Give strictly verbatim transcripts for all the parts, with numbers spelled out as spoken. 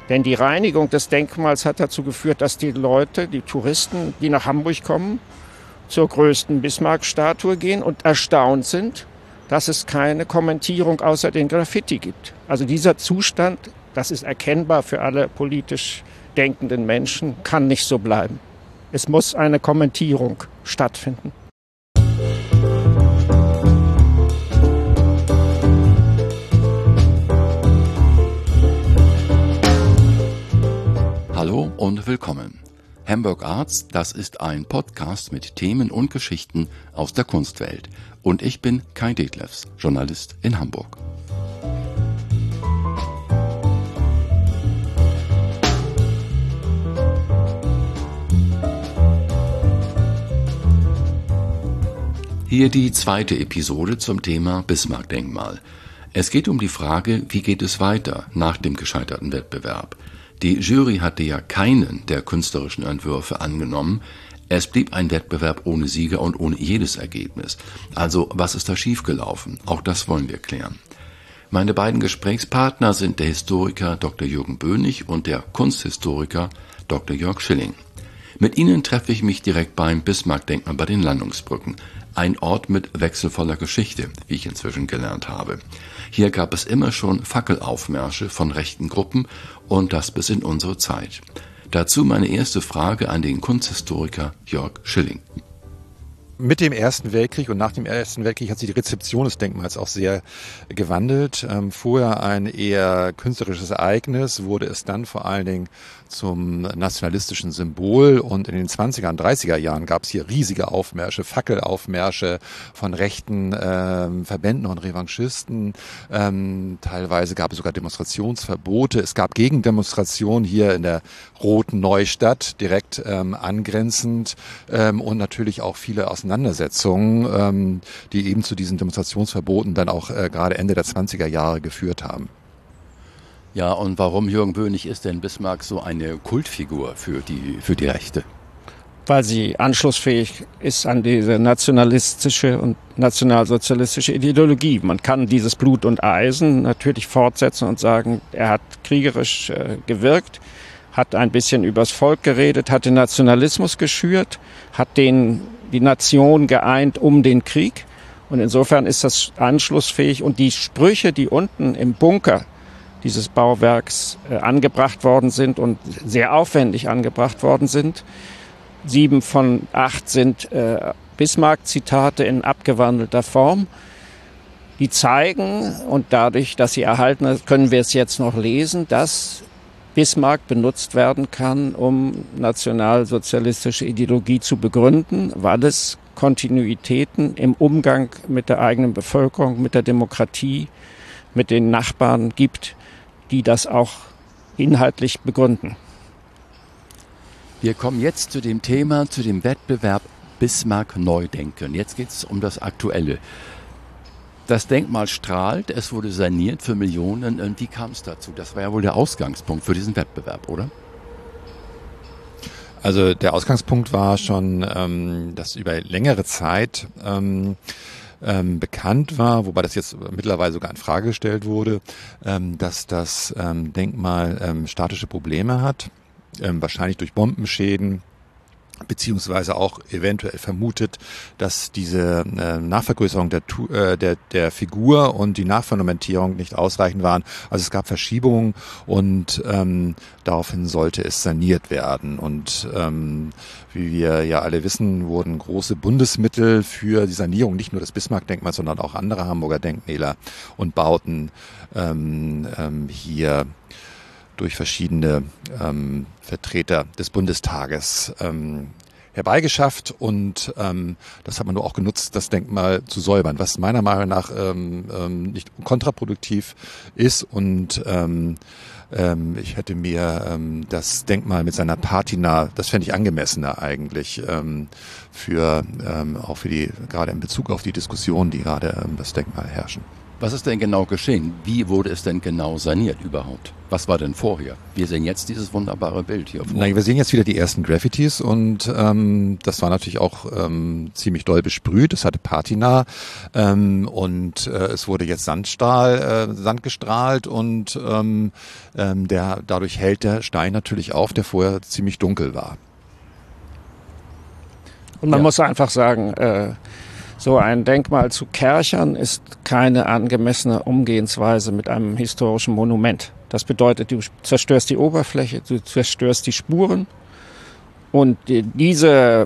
Denn die Reinigung des Denkmals hat dazu geführt, dass die Leute, die Touristen, die nach Hamburg kommen, zur größten Bismarck-Statue gehen und erstaunt sind, dass es keine Kommentierung außer den Graffiti gibt. Also dieser Zustand, das ist erkennbar für alle politisch denkenden Menschen, kann nicht so bleiben. Es muss eine Kommentierung stattfinden. Hallo und willkommen. Hamburg Arts, das ist ein Podcast mit Themen und Geschichten aus der Kunstwelt. Und ich bin Kai Detlefs, Journalist in Hamburg. Hier die zweite Episode zum Thema Bismarck-Denkmal. Es geht um die Frage, wie geht es weiter nach dem gescheiterten Wettbewerb? Die Jury hatte ja keinen der künstlerischen Entwürfe angenommen. Es blieb ein Wettbewerb ohne Sieger und ohne jedes Ergebnis. Also, was ist da schiefgelaufen? Auch das wollen wir klären. Meine beiden Gesprächspartner sind der Historiker Doktor Jürgen Bönig und der Kunsthistoriker Doktor Jörg Schilling. Mit ihnen treffe ich mich direkt beim Bismarck-Denkmal bei den Landungsbrücken. Ein Ort mit wechselvoller Geschichte, wie ich inzwischen gelernt habe. Hier gab es immer schon Fackelaufmärsche von rechten Gruppen und das bis in unsere Zeit. Dazu meine erste Frage an den Kunsthistoriker Jörg Schilling. Mit dem Ersten Weltkrieg und nach dem Ersten Weltkrieg hat sich die Rezeption des Denkmals auch sehr gewandelt. Ähm, vorher ein eher künstlerisches Ereignis, wurde es dann vor allen Dingen zum nationalistischen Symbol. Und in den zwanziger und dreißiger Jahren gab es hier riesige Aufmärsche, Fackelaufmärsche von rechten ähm, Verbänden und Revanchisten. Ähm, teilweise gab es sogar Demonstrationsverbote. Es gab Gegendemonstrationen hier in der Roten Neustadt, direkt ähm, angrenzend ähm, und natürlich auch viele Auseinandersetzungen, ähm, die eben zu diesen Demonstrationsverboten dann auch äh, gerade Ende der zwanziger Jahre geführt haben. Ja, und warum, Jürgen Bönig, ist denn Bismarck so eine Kultfigur für die, für die Rechte? Weil sie anschlussfähig ist an diese nationalistische und nationalsozialistische Ideologie. Man kann dieses Blut und Eisen natürlich fortsetzen und sagen, er hat kriegerisch äh, gewirkt, hat ein bisschen übers Volk geredet, hat den Nationalismus geschürt, hat den, die Nation geeint um den Krieg. Und insofern ist das anschlussfähig. Und die Sprüche, die unten im Bunker dieses Bauwerks äh, angebracht worden sind und sehr aufwendig angebracht worden sind, sieben von acht sind äh, Bismarck-Zitate in abgewandelter Form. Die zeigen, und dadurch, dass sie erhalten sind, können wir es jetzt noch lesen, dass Bismarck benutzt werden kann, um nationalsozialistische Ideologie zu begründen, weil es Kontinuitäten im Umgang mit der eigenen Bevölkerung, mit der Demokratie, mit den Nachbarn gibt, die das auch inhaltlich begründen. Wir kommen jetzt zu dem Thema, zu dem Wettbewerb Bismarck Neudenken. Jetzt geht es um das Aktuelle. Das Denkmal strahlt, es wurde saniert für Millionen. Und wie kam es dazu? Das war ja wohl der Ausgangspunkt für diesen Wettbewerb, oder? Also der Ausgangspunkt war schon, ähm, dass über längere Zeit ähm, ähm, bekannt war, wobei das jetzt mittlerweile sogar in Frage gestellt wurde, ähm, dass das ähm, Denkmal ähm, statische Probleme hat, ähm, wahrscheinlich durch Bombenschäden, beziehungsweise auch eventuell vermutet, dass diese äh, Nachvergrößerung der, äh, der, der Figur und die Nachfundamentierung nicht ausreichend waren. Also es gab Verschiebungen und ähm, daraufhin sollte es saniert werden. Und ähm, wie wir ja alle wissen, wurden große Bundesmittel für die Sanierung nicht nur des Bismarck-Denkmals, sondern auch andere Hamburger Denkmäler und Bauten ähm, ähm, hier durch verschiedene ähm, Vertreter des Bundestages ähm, herbeigeschafft und ähm, das hat man nur auch genutzt, das Denkmal zu säubern, was meiner Meinung nach ähm, ähm, nicht kontraproduktiv ist und ähm, ähm, ich hätte mir ähm, das Denkmal mit seiner Patina, das fände ich angemessener eigentlich ähm, für ähm, auch für die, gerade in Bezug auf die Diskussionen, die gerade ähm, das Denkmal herrschen. Was ist denn genau geschehen? Wie wurde es denn genau saniert überhaupt? Was war denn vorher? Wir sehen jetzt dieses wunderbare Bild hier vor. Na, wir sehen jetzt wieder die ersten Graffitis und ähm, das war natürlich auch ähm, ziemlich doll besprüht. Es hatte Patina ähm, und äh, es wurde jetzt Sandstrahl, äh, Sand gestrahlt und ähm, ähm, der, dadurch hält der Stein natürlich auf, der vorher ziemlich dunkel war. Und man Ja. muss einfach sagen, äh, so ein Denkmal zu kerchern ist keine angemessene Umgehensweise mit einem historischen Monument. Das bedeutet, du zerstörst die Oberfläche, du zerstörst die Spuren und die, diese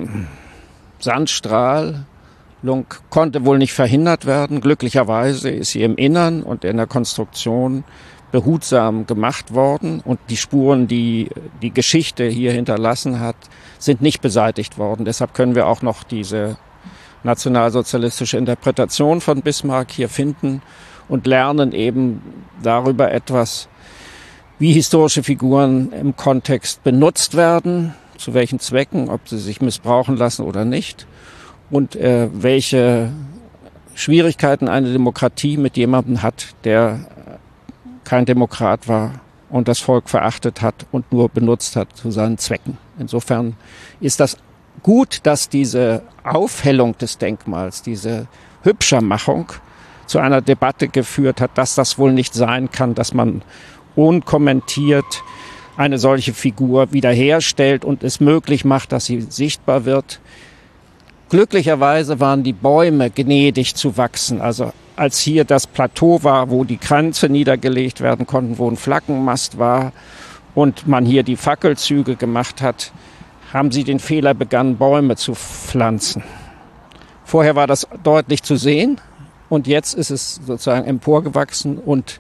Sandstrahlung konnte wohl nicht verhindert werden. Glücklicherweise ist sie im Innern und in der Konstruktion behutsam gemacht worden und die Spuren, die die Geschichte hier hinterlassen hat, sind nicht beseitigt worden. Deshalb können wir auch noch diese nationalsozialistische Interpretation von Bismarck hier finden und lernen eben darüber etwas, wie historische Figuren im Kontext benutzt werden, zu welchen Zwecken, ob sie sich missbrauchen lassen oder nicht und äh, welche Schwierigkeiten eine Demokratie mit jemandem hat, der kein Demokrat war und das Volk verachtet hat und nur benutzt hat zu seinen Zwecken. Insofern ist das gut, dass diese Aufhellung des Denkmals, diese Hübschermachung zu einer Debatte geführt hat, dass das wohl nicht sein kann, dass man unkommentiert eine solche Figur wiederherstellt und es möglich macht, dass sie sichtbar wird. Glücklicherweise waren die Bäume gnädig zu wachsen. Also als hier das Plateau war, wo die Kränze niedergelegt werden konnten, wo ein Flaggenmast war und man hier die Fackelzüge gemacht hat, haben sie den Fehler begonnen, Bäume zu pflanzen. Vorher war das deutlich zu sehen und jetzt ist es sozusagen emporgewachsen und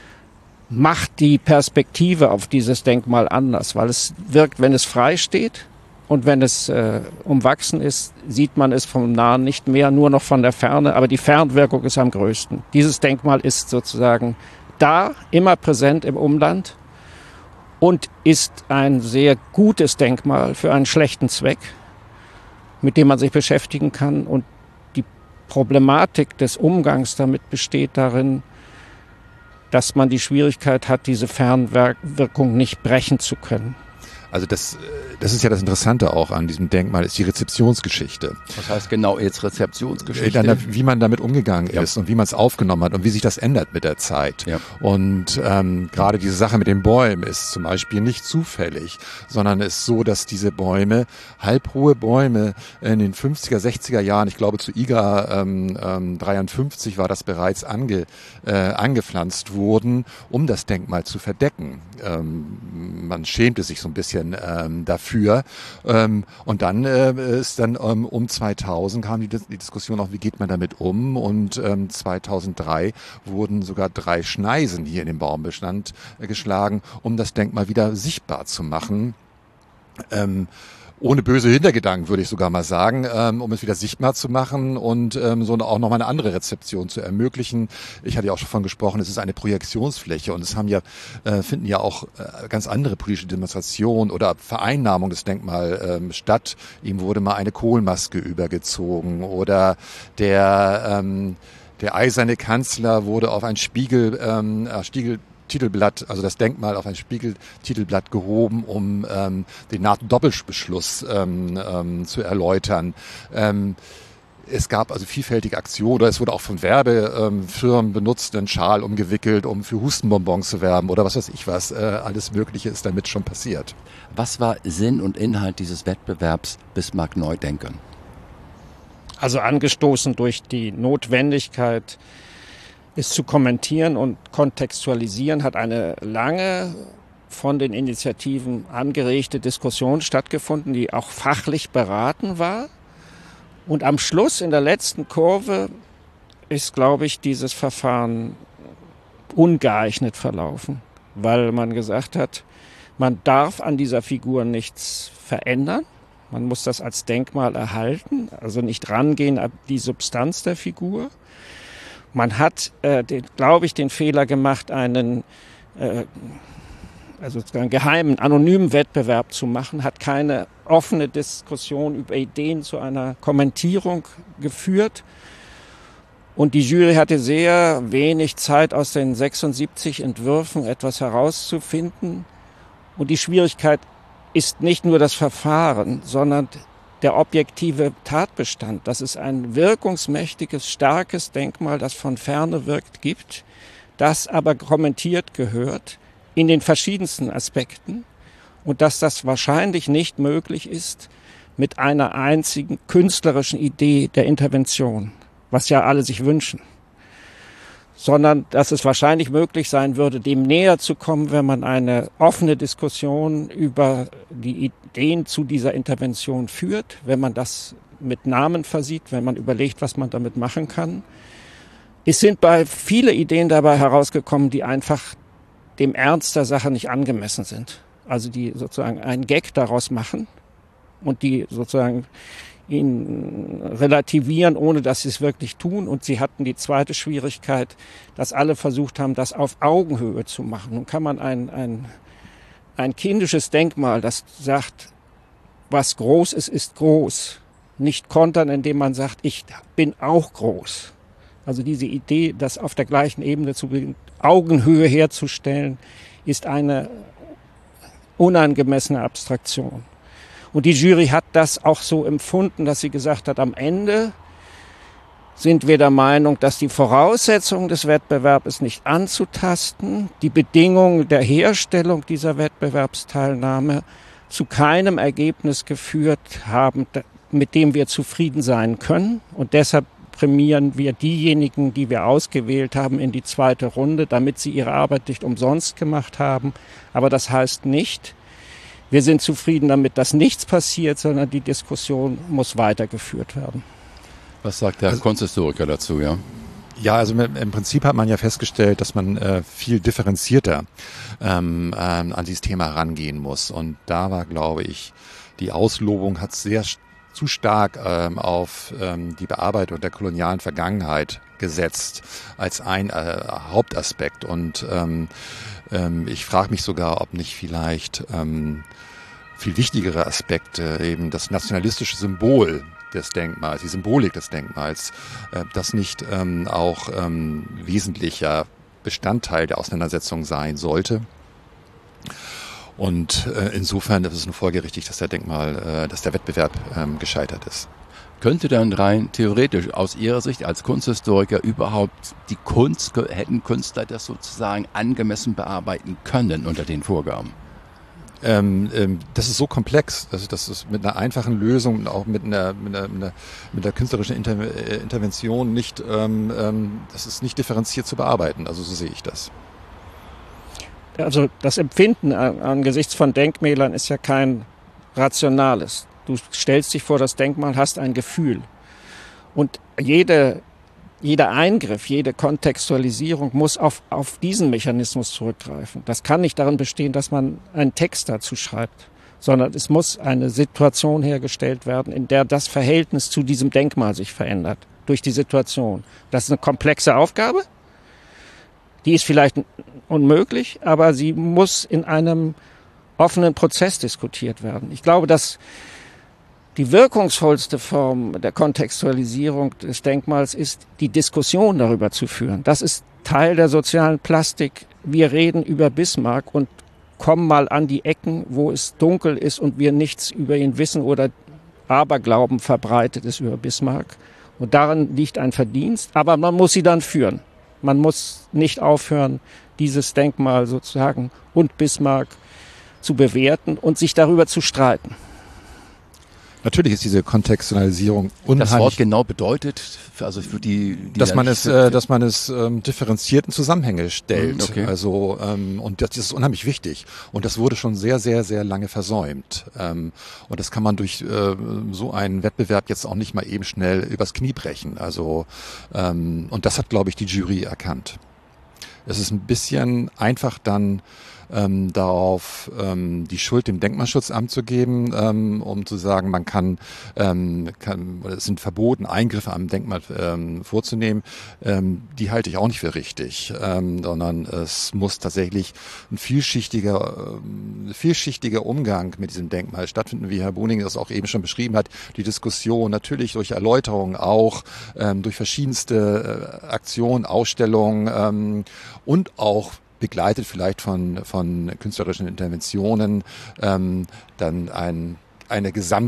macht die Perspektive auf dieses Denkmal anders, weil es wirkt, wenn es frei steht und wenn es äh, umwachsen ist, sieht man es vom Nahen nicht mehr, nur noch von der Ferne, aber die Fernwirkung ist am größten. Dieses Denkmal ist sozusagen da, immer präsent im Umland und ist ein sehr gutes Denkmal für einen schlechten Zweck, mit dem man sich beschäftigen kann. Und die Problematik des Umgangs damit besteht darin, dass man die Schwierigkeit hat, diese Fernwirkung nicht brechen zu können. Also das, das ist ja das Interessante auch an diesem Denkmal, ist die Rezeptionsgeschichte. Was heißt genau jetzt Rezeptionsgeschichte? Dann, wie man damit umgegangen ist ja. und wie man es aufgenommen hat und wie sich das ändert mit der Zeit. Ja. Und ähm, gerade diese Sache mit den Bäumen ist zum Beispiel nicht zufällig, sondern es ist so, dass diese Bäume, halbhohe Bäume in den fünfziger, sechziger Jahren, ich glaube zu I G A ähm, ähm, dreiundfünfzig war das bereits ange, äh, angepflanzt wurden, um das Denkmal zu verdecken. Ähm, man schämte sich so ein bisschen Ähm, dafür. Ähm, und dann äh, ist dann ähm, um zweitausend kam die, die Diskussion auch, wie geht man damit um? Und ähm, zweitausenddrei wurden sogar drei Schneisen hier in den Baumbestand äh, geschlagen, um das Denkmal wieder sichtbar zu machen. Ähm, ohne böse Hintergedanken, würde ich sogar mal sagen, ähm, um es wieder sichtbar zu machen und ähm, so auch nochmal eine andere Rezeption zu ermöglichen. Ich hatte ja auch schon von gesprochen, es ist eine Projektionsfläche und es haben ja, äh, finden ja auch äh, ganz andere politische Demonstrationen oder Vereinnahmung des Denkmals ähm, statt. Ihm wurde mal eine Kohlmaske übergezogen oder der, ähm, der eiserne Kanzler wurde auf ein Spiegel, ähm, Spiegel Titelblatt, also das Denkmal auf ein Spiegeltitelblatt gehoben, um ähm, den NATO-Doppelbeschluss ähm, ähm, zu erläutern. Ähm, es gab also vielfältige Aktionen, oder es wurde auch von Werbefirmen ähm, benutzt, einen Schal umgewickelt, um für Hustenbonbons zu werben oder was weiß ich was. Äh, alles Mögliche ist damit schon passiert. Was war Sinn und Inhalt dieses Wettbewerbs Bismarck neu denken? Also angestoßen durch die Notwendigkeit, es zu kommentieren und kontextualisieren, hat eine lange von den Initiativen angeregte Diskussion stattgefunden, die auch fachlich beraten war. Und am Schluss, in der letzten Kurve, ist, glaube ich, dieses Verfahren ungeeignet verlaufen, weil man gesagt hat, man darf an dieser Figur nichts verändern. Man muss das als Denkmal erhalten, also nicht rangehen an die Substanz der Figur. Man hat, äh, glaube ich, den Fehler gemacht, einen äh, also einen geheimen, anonymen Wettbewerb zu machen, hat keine offene Diskussion über Ideen zu einer Kommentierung geführt Und die Jury hatte sehr wenig Zeit, aus den sechsundsiebzig Entwürfen etwas herauszufinden. Und die Schwierigkeit ist nicht nur das Verfahren, sondern der objektive Tatbestand, dass es ein wirkungsmächtiges, starkes Denkmal, das von Ferne wirkt, gibt, das aber kommentiert gehört in den verschiedensten Aspekten und dass das wahrscheinlich nicht möglich ist mit einer einzigen künstlerischen Idee der Intervention, was ja alle sich wünschen, sondern dass es wahrscheinlich möglich sein würde, dem näher zu kommen, wenn man eine offene Diskussion über die Ideen zu dieser Intervention führt, wenn man das mit Namen versieht, wenn man überlegt, was man damit machen kann. Es sind bei viele Ideen dabei herausgekommen, die einfach dem Ernst der Sache nicht angemessen sind. Also die sozusagen einen Gag daraus machen und die sozusagen ihn relativieren, ohne dass sie es wirklich tun. Und sie hatten die zweite Schwierigkeit, dass alle versucht haben, das auf Augenhöhe zu machen. Nun kann man ein, ein, ein kindisches Denkmal, das sagt, was groß ist, ist groß, nicht kontern, indem man sagt, ich bin auch groß. Also diese Idee, das auf der gleichen Ebene zu Augenhöhe herzustellen, ist eine unangemessene Abstraktion. Und die Jury hat das auch so empfunden, dass sie gesagt hat, am Ende sind wir der Meinung, dass die Voraussetzungen des Wettbewerbs nicht anzutasten, die Bedingungen der Herstellung dieser Wettbewerbsteilnahme zu keinem Ergebnis geführt haben, mit dem wir zufrieden sein können. Und deshalb prämieren wir diejenigen, die wir ausgewählt haben, in die zweite Runde, damit sie ihre Arbeit nicht umsonst gemacht haben. Aber das heißt nicht, wir sind zufrieden damit, dass nichts passiert, sondern die Diskussion muss weitergeführt werden. Was sagt der also, Kunsthistoriker dazu, ja? Ja, also im Prinzip hat man ja festgestellt, dass man äh, viel differenzierter ähm, ähm, an dieses Thema rangehen muss. Und da war, glaube ich, die Auslobung hat sehr zu stark ähm, auf ähm, die Bearbeitung der kolonialen Vergangenheit gesetzt als ein äh, Hauptaspekt. Und ähm, ähm, ich frage mich sogar, ob nicht vielleicht ähm, viel wichtigere Aspekte, eben das nationalistische Symbol des Denkmals, die Symbolik des Denkmals, äh, das nicht ähm, auch ähm, wesentlicher Bestandteil der Auseinandersetzung sein sollte. Und äh, insofern ist es nur folgerichtig, dass der Denkmal, äh, dass der Wettbewerb ähm, gescheitert ist. Könnte dann rein theoretisch aus Ihrer Sicht als Kunsthistoriker überhaupt die Kunst, hätten Künstler das sozusagen angemessen bearbeiten können unter den Vorgaben? Ähm, ähm, das ist so komplex, dass das ist mit einer einfachen Lösung und auch mit einer, mit einer, mit einer, mit einer künstlerischen Inter- äh, Intervention nicht, ähm, ähm, das ist nicht differenziert zu bearbeiten. Also so sehe ich das. Also das Empfinden angesichts von Denkmälern ist ja kein rationales. Du stellst dich vor das Denkmal, hast ein Gefühl. Und jede, jeder Eingriff, jede Kontextualisierung muss auf, auf diesen Mechanismus zurückgreifen. Das kann nicht darin bestehen, dass man einen Text dazu schreibt, sondern es muss eine Situation hergestellt werden, in der das Verhältnis zu diesem Denkmal sich verändert, durch die Situation. Das ist eine komplexe Aufgabe. Die ist vielleicht unmöglich, aber sie muss in einem offenen Prozess diskutiert werden. Ich glaube, dass die wirkungsvollste Form der Kontextualisierung des Denkmals ist, die Diskussion darüber zu führen. Das ist Teil der sozialen Plastik. Wir reden über Bismarck und kommen mal an die Ecken, wo es dunkel ist und wir nichts über ihn wissen oder Aberglauben verbreitet ist über Bismarck. Und darin liegt ein Verdienst, aber man muss sie dann führen. Man muss nicht aufhören, dieses Denkmal sozusagen und Bismarck zu bewerten und sich darüber zu streiten. Natürlich ist diese Kontextualisierung unheimlich. Das Wort genau bedeutet, also für die, die dass man es, äh, dass man es ähm, differenziert in Zusammenhänge stellt. Okay. Also ähm, und das ist unheimlich wichtig. Und das wurde schon sehr, sehr, sehr lange versäumt. Ähm, und das kann man durch äh, so einen Wettbewerb jetzt auch nicht mal eben schnell übers Knie brechen. Also ähm, und das hat, glaube ich, die Jury erkannt. Es ist ein bisschen einfach dann ähm, darauf, ähm, die Schuld dem Denkmalschutzamt zu geben, ähm, um zu sagen, man kann, ähm, kann, es sind verboten, Eingriffe am Denkmal ähm, vorzunehmen, ähm, die halte ich auch nicht für richtig, ähm, sondern es muss tatsächlich ein vielschichtiger, ähm, vielschichtiger Umgang mit diesem Denkmal stattfinden, wie Herr Boning das auch eben schon beschrieben hat, die Diskussion natürlich durch Erläuterungen auch, ähm, durch verschiedenste äh, Aktionen, Ausstellungen ähm, und auch begleitet vielleicht von, von künstlerischen Interventionen, ähm, dann ein, eine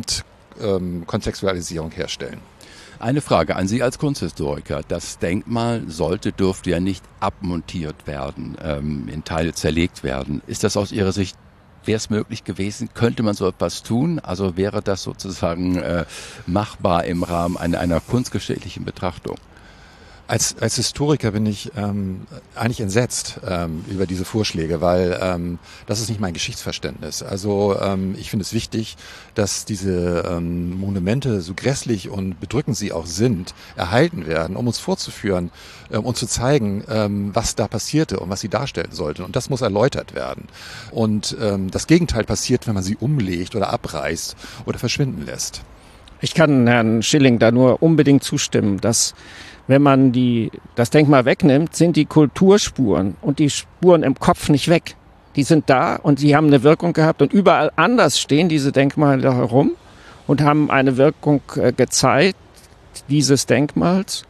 Gesamtkontextualisierung ähm, herstellen. Eine Frage an Sie als Kunsthistoriker. Das Denkmal sollte, dürfte ja nicht abmontiert werden, ähm, in Teile zerlegt werden. Ist das aus Ihrer Sicht, wäre es möglich gewesen? Könnte man so etwas tun? Also wäre das sozusagen äh, machbar im Rahmen einer, einer kunstgeschichtlichen Betrachtung? Als, als Historiker bin ich ähm, eigentlich entsetzt ähm, über diese Vorschläge, weil ähm, das ist nicht mein Geschichtsverständnis. Also ähm, ich finde es wichtig, dass diese ähm, Monumente, so grässlich und bedrückend sie auch sind, erhalten werden, um uns vorzuführen ähm, und zu zeigen, ähm, was da passierte und was sie darstellen sollten. Und das muss erläutert werden. Und ähm, das Gegenteil passiert, wenn man sie umlegt oder abreißt oder verschwinden lässt. Ich kann Herrn Schilling da nur unbedingt zustimmen, dass wenn man die, das Denkmal wegnimmt, sind die Kulturspuren und die Spuren im Kopf nicht weg. Die sind da und sie haben eine Wirkung gehabt und überall anders stehen diese Denkmäler herum und haben eine Wirkung äh, gezeigt, dieses Denkmals.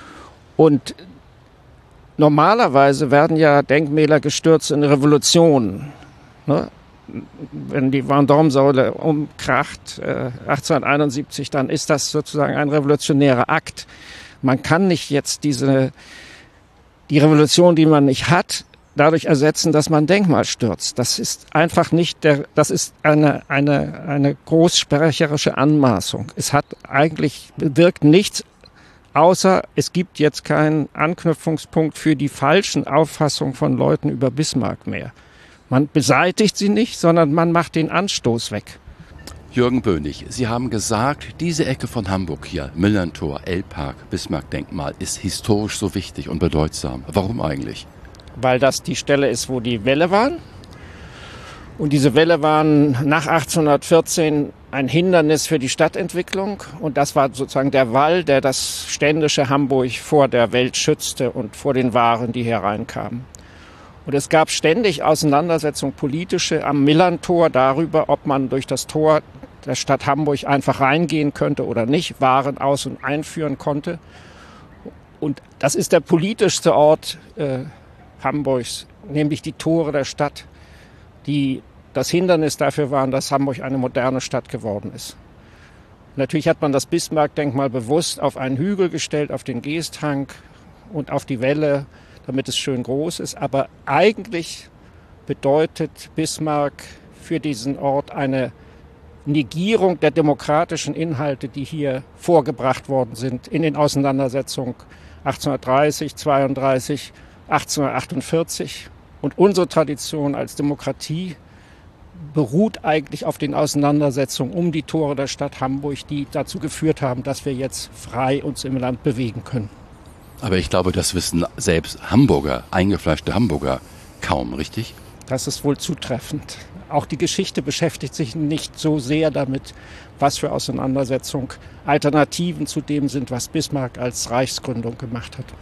Und normalerweise werden ja Denkmäler gestürzt in Revolutionen. Ne? Wenn die Vendôme-Säule umkracht, äh, achtzehnhunderteinundsiebzig, dann ist das sozusagen ein revolutionärer Akt. Man kann nicht jetzt diese, die Revolution, die man nicht hat, dadurch ersetzen, dass man ein Denkmal stürzt. Das ist einfach nicht der, das ist eine, eine, eine großsprecherische Anmaßung. Es hat eigentlich, bewirkt nichts, außer es gibt jetzt keinen Anknüpfungspunkt für die falschen Auffassungen von Leuten über Bismarck mehr. Man beseitigt sie nicht, sondern man macht den Anstoß weg. Jürgen Bönig, Sie haben gesagt, diese Ecke von Hamburg hier, Millerntor, Elbpark, Bismarck-Denkmal, ist historisch so wichtig und bedeutsam. Warum eigentlich? Weil das die Stelle ist, wo die Wälle waren. Und diese Wälle waren nach achtzehnhundertvierzehn ein Hindernis für die Stadtentwicklung. Und das war sozusagen der Wall, der das ständische Hamburg vor der Welt schützte und vor den Waren, die hereinkamen. Und es gab ständig Auseinandersetzungen politische am Millerntor darüber, ob man durch das Tor der Stadt Hamburg einfach reingehen könnte oder nicht, Waren aus- und einführen konnte. Und das ist der politischste Ort äh, Hamburgs, nämlich die Tore der Stadt, die das Hindernis dafür waren, dass Hamburg eine moderne Stadt geworden ist. Natürlich hat man das Bismarck-Denkmal bewusst auf einen Hügel gestellt, auf den Geesthang und auf die Wälle, damit es schön groß ist. Aber eigentlich bedeutet Bismarck für diesen Ort eine Negierung der demokratischen Inhalte, die hier vorgebracht worden sind in den Auseinandersetzungen achtzehnhundertdreißig, zweiunddreißig, achtzehnhundertachtundvierzig. Und unsere Tradition als Demokratie beruht eigentlich auf den Auseinandersetzungen um die Tore der Stadt Hamburg, die dazu geführt haben, dass wir jetzt frei uns im Land bewegen können. Aber ich glaube, das wissen selbst Hamburger, eingefleischte Hamburger, kaum, richtig? Das ist wohl zutreffend. Auch die Geschichte beschäftigt sich nicht so sehr damit, was für Auseinandersetzungen Alternativen zu dem sind, was Bismarck als Reichsgründung gemacht hat.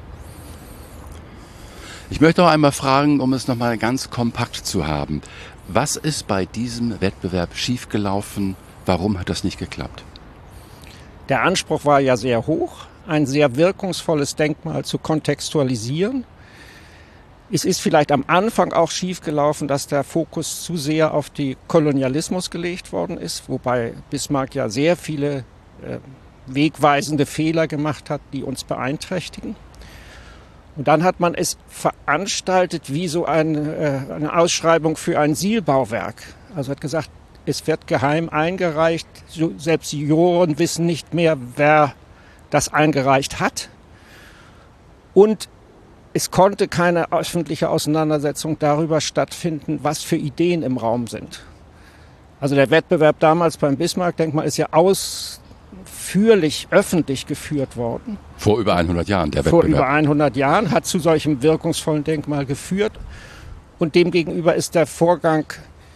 Ich möchte noch einmal fragen, um es nochmal ganz kompakt zu haben. Was ist bei diesem Wettbewerb schiefgelaufen? Warum hat das nicht geklappt? Der Anspruch war ja sehr hoch, ein sehr wirkungsvolles Denkmal zu kontextualisieren. Es ist vielleicht am Anfang auch schiefgelaufen, dass der Fokus zu sehr auf den Kolonialismus gelegt worden ist, wobei Bismarck ja sehr viele äh, wegweisende Fehler gemacht hat, die uns beeinträchtigen. Und dann hat man es veranstaltet wie so eine, äh, eine Ausschreibung für ein Sielbauwerk. Also hat gesagt, es wird geheim eingereicht, so, selbst die Juroren wissen nicht mehr, wer das eingereicht hat. Und es konnte keine öffentliche Auseinandersetzung darüber stattfinden, was für Ideen im Raum sind. Also der Wettbewerb damals beim Bismarck-Denkmal ist ja ausführlich öffentlich geführt worden. Vor über hundert Jahren, der Vor Wettbewerb. über hundert Jahren, hat zu solchem wirkungsvollen Denkmal geführt. Und demgegenüber ist der Vorgang,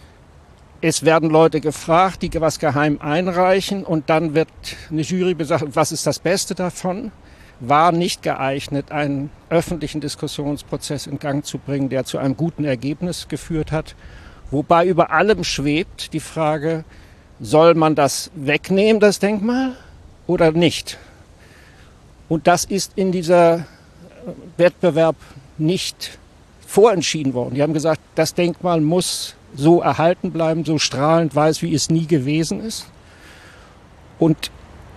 es werden Leute gefragt, die was geheim einreichen und dann wird eine Jury besagt, was ist das Beste davon? War nicht geeignet, einen öffentlichen Diskussionsprozess in Gang zu bringen, der zu einem guten Ergebnis geführt hat. Wobei über allem schwebt die Frage, soll man das wegnehmen, das Denkmal, oder nicht? Und das ist in dieser Wettbewerb nicht vorentschieden worden. Die haben gesagt, das Denkmal muss so erhalten bleiben, so strahlend weiß, wie es nie gewesen ist. Und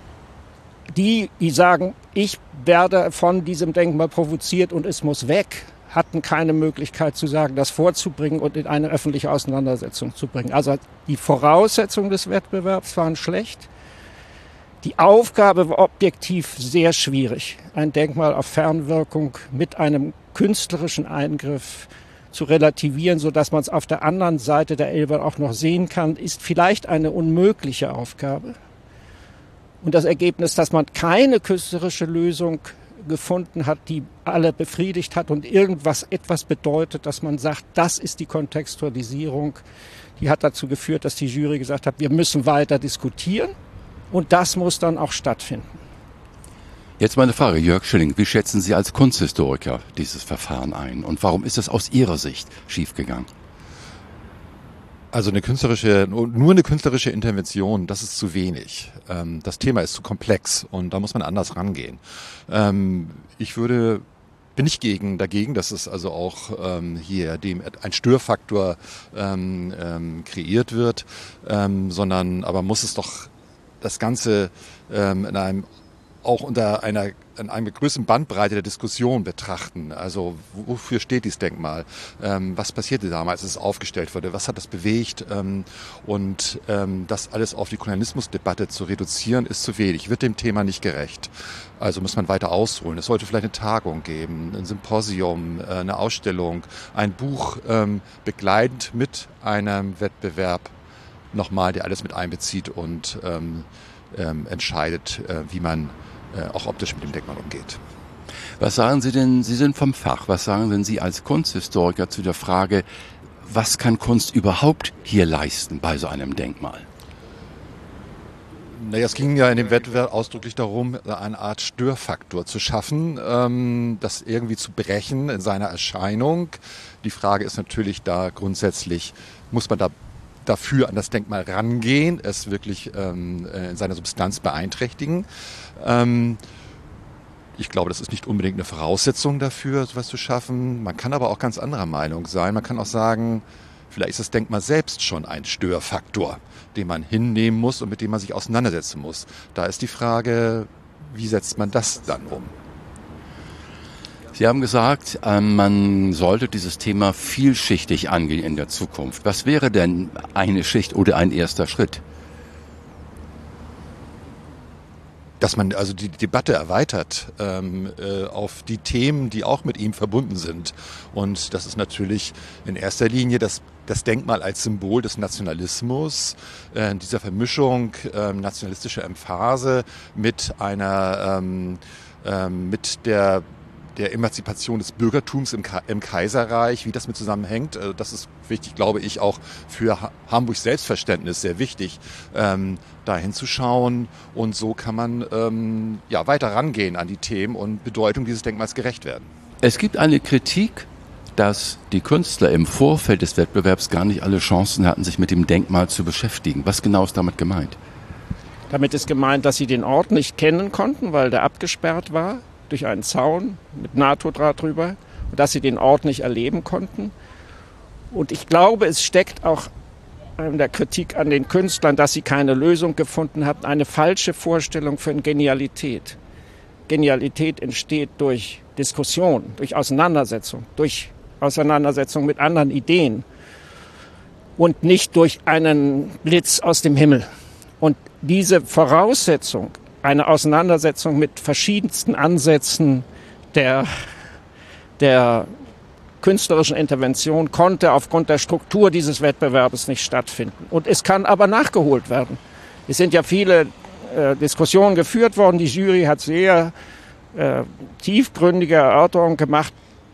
die, die sagen, ich werde von diesem Denkmal provoziert und es muss weg, hatten keine Möglichkeit zu sagen, das vorzubringen und in eine öffentliche Auseinandersetzung zu bringen. Also die Voraussetzungen des Wettbewerbs waren schlecht. Die Aufgabe war objektiv sehr schwierig, ein Denkmal auf Fernwirkung mit einem künstlerischen Eingriff zu relativieren, sodass man es auf der anderen Seite der Elbe auch noch sehen kann, ist vielleicht eine unmögliche Aufgabe. Und das Ergebnis, dass man keine künstlerische Lösung gefunden hat, die alle befriedigt hat und irgendwas etwas bedeutet, dass man sagt, das ist die Kontextualisierung, die hat dazu geführt, dass die Jury gesagt hat, wir müssen weiter diskutieren und das muss dann auch stattfinden. Jetzt meine Frage, Jörg Schilling, wie schätzen Sie als Kunsthistoriker dieses Verfahren ein und warum ist es aus Ihrer Sicht schiefgegangen? Also eine künstlerische, nur eine künstlerische Intervention, das ist zu wenig. Das Thema ist zu komplex und da muss man anders rangehen. Ich würde, bin nicht gegen, dagegen, dass es also auch hier dem ein Störfaktor kreiert wird, sondern aber muss es doch das Ganze in einem auch unter einer, in einer größeren Bandbreite der Diskussion betrachten. Also wofür steht dieses Denkmal? Ähm, was passierte damals, als es aufgestellt wurde? Was hat das bewegt? Ähm, und ähm, das alles auf die Kolonialismusdebatte zu reduzieren, ist zu wenig, wird dem Thema nicht gerecht. Also muss man weiter ausholen. Es sollte vielleicht eine Tagung geben, ein Symposium, äh, eine Ausstellung, ein Buch ähm, begleitend mit einem Wettbewerb nochmal, der alles mit einbezieht und ähm, ähm, entscheidet, äh, wie man auch optisch mit dem Denkmal umgeht. Was sagen Sie denn, Sie sind vom Fach, was sagen denn Sie als Kunsthistoriker zu der Frage, was kann Kunst überhaupt hier leisten bei so einem Denkmal? Naja, es ging ja in dem Wettbewerb ausdrücklich darum, eine Art Störfaktor zu schaffen, ähm, das irgendwie zu brechen in seiner Erscheinung. Die Frage ist natürlich da grundsätzlich, muss man da dafür an das Denkmal rangehen, es wirklich ähm, in seiner Substanz beeinträchtigen. Ähm, ich glaube, das ist nicht unbedingt eine Voraussetzung dafür, sowas zu schaffen. Man kann aber auch ganz anderer Meinung sein. Man kann auch sagen, vielleicht ist das Denkmal selbst schon ein Störfaktor, den man hinnehmen muss und mit dem man sich auseinandersetzen muss. Da ist die Frage, wie setzt man das dann um? Sie haben gesagt, man sollte dieses Thema vielschichtig angehen in der Zukunft. Was wäre denn eine Schicht oder ein erster Schritt? Dass man also die Debatte erweitert ähm, äh, auf die Themen, die auch mit ihm verbunden sind. Und das ist natürlich in erster Linie das, das Denkmal als Symbol des Nationalismus, äh, dieser Vermischung äh, nationalistischer Emphase mit einer, ähm, äh, mit der der Emanzipation des Bürgertums im, Ka- im Kaiserreich, wie das mit zusammenhängt. Also das ist wichtig, glaube ich, auch für ha- Hamburgs Selbstverständnis sehr wichtig, ähm, da hinzuschauen. Und so kann man ähm, ja, weiter rangehen an die Themen und Bedeutung dieses Denkmals gerecht werden. Es gibt eine Kritik, dass die Künstler im Vorfeld des Wettbewerbs gar nicht alle Chancen hatten, sich mit dem Denkmal zu beschäftigen. Was genau ist damit gemeint? Damit ist gemeint, dass sie den Ort nicht kennen konnten, weil der abgesperrt war durch einen Zaun mit NATO-Draht drüber und dass sie den Ort nicht erleben konnten. Und ich glaube, es steckt auch in der Kritik an den Künstlern, dass sie keine Lösung gefunden haben, eine falsche Vorstellung von Genialität. Genialität entsteht durch Diskussion, durch Auseinandersetzung, durch Auseinandersetzung mit anderen Ideen und nicht durch einen Blitz aus dem Himmel. Und diese Voraussetzung, eine Auseinandersetzung mit verschiedensten Ansätzen der, der künstlerischen Intervention konnte aufgrund der Struktur dieses Wettbewerbs nicht stattfinden. Und es kann aber nachgeholt werden. Es sind ja viele äh, Diskussionen geführt worden. Die Jury hat sehr äh, tiefgründige Erörterungen gemacht,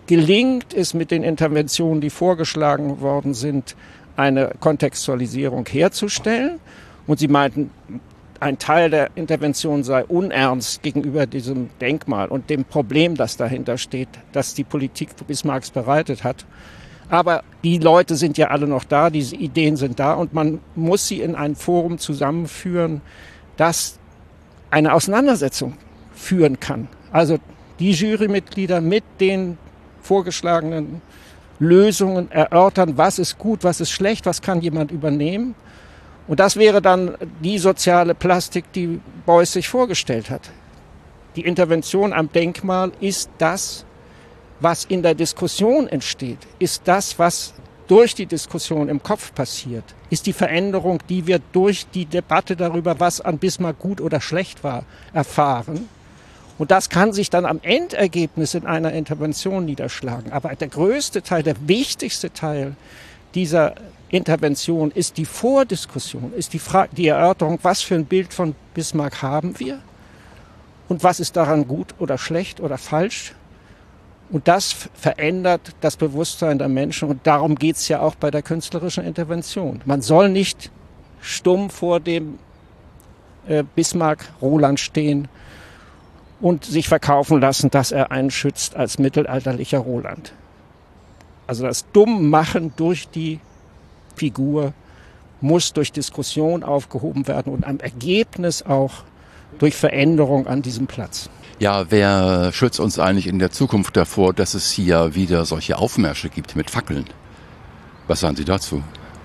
gelingt es mit den Interventionen, die vorgeschlagen worden sind, eine Kontextualisierung herzustellen. Und sie meinten, ein Teil der Intervention sei unernst gegenüber diesem Denkmal und dem Problem, das dahinter steht, das die Politik Bismarcks bereitet hat. Aber die Leute sind ja alle noch da, diese Ideen sind da und man muss sie in ein Forum zusammenführen, das eine Auseinandersetzung führen kann. Also die Jurymitglieder mit den vorgeschlagenen Lösungen erörtern, was ist gut, was ist schlecht, was kann jemand übernehmen. Und das wäre dann die soziale Plastik, die Beuys sich vorgestellt hat. Die Intervention am Denkmal ist das, was in der Diskussion entsteht, ist das, was durch die Diskussion im Kopf passiert, ist die Veränderung, die wir durch die Debatte darüber, was an Bismarck gut oder schlecht war, erfahren. Und das kann sich dann am Endergebnis in einer Intervention niederschlagen. Aber der größte Teil, der wichtigste Teil dieser Intervention ist die Vordiskussion, ist die Frage, die Erörterung, was für ein Bild von Bismarck haben wir und was ist daran gut oder schlecht oder falsch. Und das verändert das Bewusstsein der Menschen und darum geht es ja auch bei der künstlerischen Intervention. Man soll nicht stumm vor dem äh, Bismarck-Roland stehen und sich verkaufen lassen, dass er einen schützt als mittelalterlicher Roland. Also das Dummmachen durch die Figur muss durch Diskussion aufgehoben werden und am Ergebnis auch durch Veränderung an diesem Platz. Ja, wer schützt uns eigentlich in der Zukunft davor, dass es hier wieder solche Aufmärsche gibt mit Fackeln? Was sagen Sie dazu?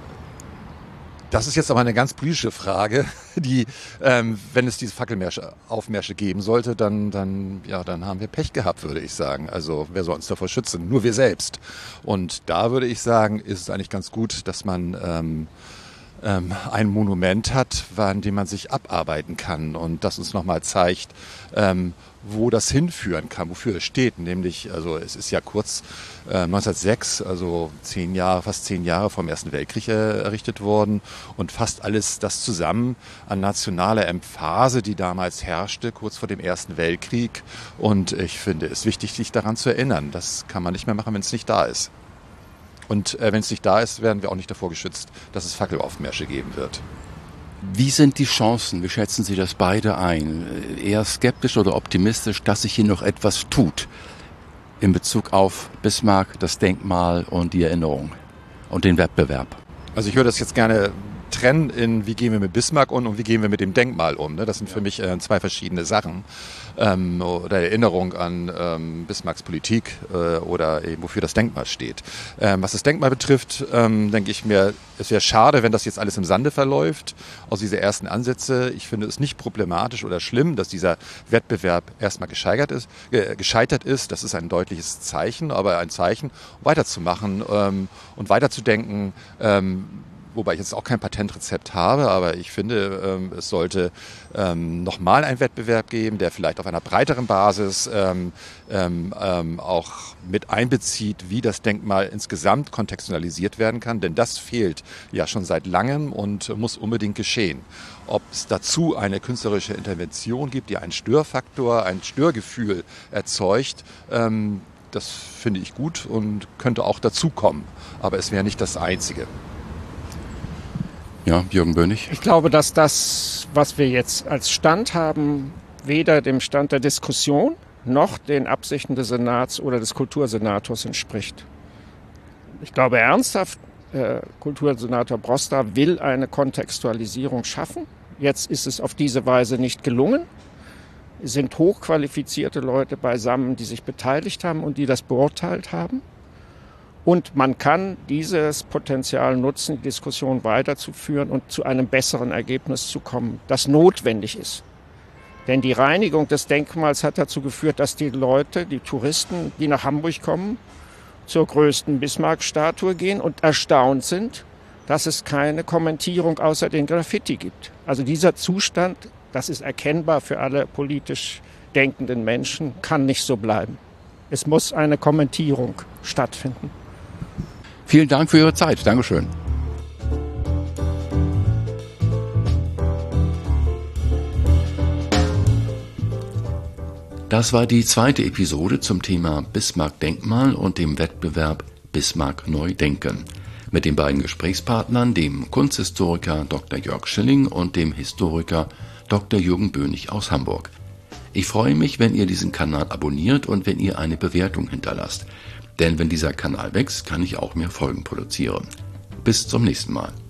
Das ist jetzt aber eine ganz politische Frage, die, ähm, wenn es diese Fackelmärsche, Aufmärsche geben sollte, dann, dann, ja, dann haben wir Pech gehabt, würde ich sagen. Also wer soll uns davor schützen? Nur wir selbst. Und da würde ich sagen, ist es eigentlich ganz gut, dass man ähm, ähm, ein Monument hat, an dem man sich abarbeiten kann und das uns nochmal zeigt, ähm, wo das hinführen kann, wofür es steht. Nämlich, also es ist ja kurz äh, neunzehnhundertsechs, also zehn Jahre, fast zehn Jahre vom Ersten Weltkrieg äh, errichtet worden und fast alles das zusammen an nationaler Emphase, die damals herrschte, kurz vor dem Ersten Weltkrieg. Und ich finde es wichtig, sich daran zu erinnern. Das kann man nicht mehr machen, wenn es nicht da ist. Und äh, wenn es nicht da ist, werden wir auch nicht davor geschützt, dass es Fackelaufmärsche geben wird. Wie sind die Chancen? Wie schätzen Sie das beide ein? Eher skeptisch oder optimistisch, dass sich hier noch etwas tut in Bezug auf Bismarck, das Denkmal und die Erinnerung und den Wettbewerb? Also ich würde das jetzt gerne trennen in, wie gehen wir mit Bismarck um und wie gehen wir mit dem Denkmal um. Das sind für mich äh, zwei verschiedene Sachen. Ähm, oder Erinnerung an ähm, Bismarcks Politik äh, oder eben wofür das Denkmal steht. Ähm, was das Denkmal betrifft, ähm, denke ich mir, es wäre schade, wenn das jetzt alles im Sande verläuft, aus diese ersten Ansätze. Ich finde es nicht problematisch oder schlimm, dass dieser Wettbewerb erstmal gescheitert ist. Äh, gescheitert ist. Das ist ein deutliches Zeichen, aber ein Zeichen, weiterzumachen ähm, und weiterzudenken, ähm, wobei ich jetzt auch kein Patentrezept habe, aber ich finde, ähm, es sollte ähm, nochmal einen Wettbewerb geben, der vielleicht auf einer breiteren Basis ähm, ähm, ähm, auch mit einbezieht, wie das Denkmal insgesamt kontextualisiert werden kann, denn das fehlt ja schon seit langem und muss unbedingt geschehen. Ob es dazu eine künstlerische Intervention gibt, die einen Störfaktor, ein Störgefühl erzeugt, ähm, das finde ich gut und könnte auch dazukommen, aber es wäre nicht das Einzige. Ja, Jürgen Bönig. Ich glaube, dass das, was wir jetzt als Stand haben, weder dem Stand der Diskussion noch den Absichten des Senats oder des Kultursenators entspricht. Ich glaube ernsthaft, äh, Kultursenator Broster will eine Kontextualisierung schaffen. Jetzt ist es auf diese Weise nicht gelungen. Es sind hochqualifizierte Leute beisammen, die sich beteiligt haben und die das beurteilt haben. Und man kann dieses Potenzial nutzen, die Diskussion weiterzuführen und zu einem besseren Ergebnis zu kommen, das notwendig ist. Denn die Reinigung des Denkmals hat dazu geführt, dass die Leute, die Touristen, die nach Hamburg kommen, zur größten Bismarck-Statue gehen und erstaunt sind, dass es keine Kommentierung außer den Graffiti gibt. Also dieser Zustand, das ist erkennbar für alle politisch denkenden Menschen, kann nicht so bleiben. Es muss eine Kommentierung stattfinden. Vielen Dank für Ihre Zeit. Dankeschön. Das war die zweite Episode zum Thema Bismarck-Denkmal und dem Wettbewerb Bismarck neu denken. Mit den beiden Gesprächspartnern, dem Kunsthistoriker Doktor Jörg Schilling und dem Historiker Doktor Jürgen Bönig aus Hamburg. Ich freue mich, wenn ihr diesen Kanal abonniert und wenn ihr eine Bewertung hinterlasst. Denn wenn dieser Kanal wächst, kann ich auch mehr Folgen produzieren. Bis zum nächsten Mal.